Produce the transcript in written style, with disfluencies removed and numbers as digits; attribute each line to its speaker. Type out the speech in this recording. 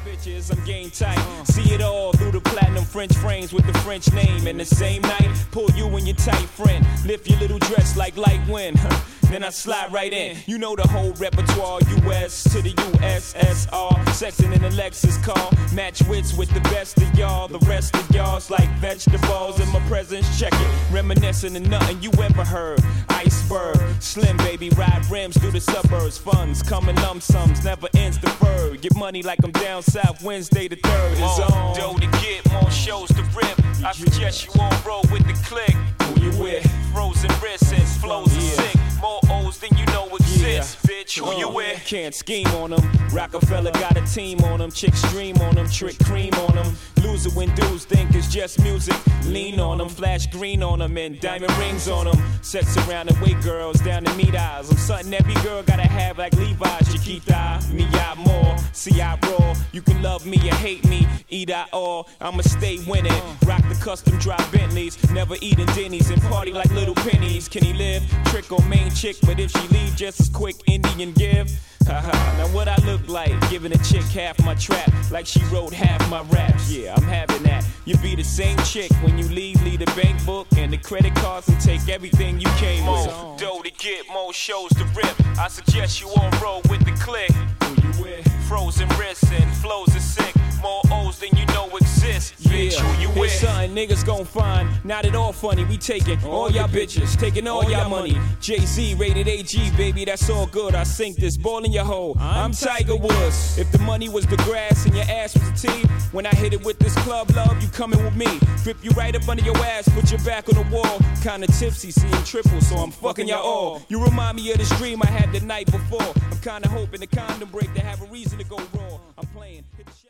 Speaker 1: bitches, I'm game tight. See it all through the platinum French frames with the French name. And the same night, pull you and your tight friend. Lift your little dress like light wind. Then I slide right in. You know the whole repertoire. US to the USSR. Sexing in a Lexus car. Match wits with the best of y'all. The rest of y'all's like vegetables in my presence. Check it. Reminiscing of nothing you ever heard. Iceberg. Slim baby ride rims through the suburbs. Funds coming lump sums. Never ends deferred. Get money like I'm down south. Wednesday the 3rd is on. Dough to get, more shows to rip. I suggest you all roll with the click. Who you with? Frozen wrists and flows are sick. More O's than you know exist, bitch. Who you with? Can't scheme on them. Rockefeller got a team on them. Chicks dream on them. Trick cream on them. Loser when dudes think it's just music. Lean on them. Flash green on them. And diamond rings on them. Sex around and wait girls down to meet eyes. I'm something every girl gotta have like Levi's. Chiquita, me out more. See I roll. You can love me or hate me. Eat I all. I'ma stay winning. Rock the custom drop Bentleys. Never eating Denny's and party like little pennies. Can he live? Trick on main chick, but if she leave just as quick, Indian give. Now what I look like, giving a chick half my trap, like she wrote half my raps. Yeah, I'm having that. You be the same chick when you leave the bank book and the credit cards and take everything you came with. More dough to get, more shows to rip. I suggest you all roll with the click. Who you with? Frozen wrists and flows are sick. More O's than you know exist. Bitch, who you with? It's something niggas gon' find. Not at all funny. We taking all y'all bitches, taking all y'all money. Jay-Z rated AG, baby, that's all good. I sink this ball in your hole. I'm Tiger Woods. If the money was the grass and your ass was the tee, when I hit it with this club love, you coming with me. Grip you right up under your ass, put your back on the wall. Kinda tipsy, seeing triple, so I'm fucking y'all all. You remind me of this dream I had the night before. I'm kinda hoping the condom break to have a reason to go raw. I'm playing.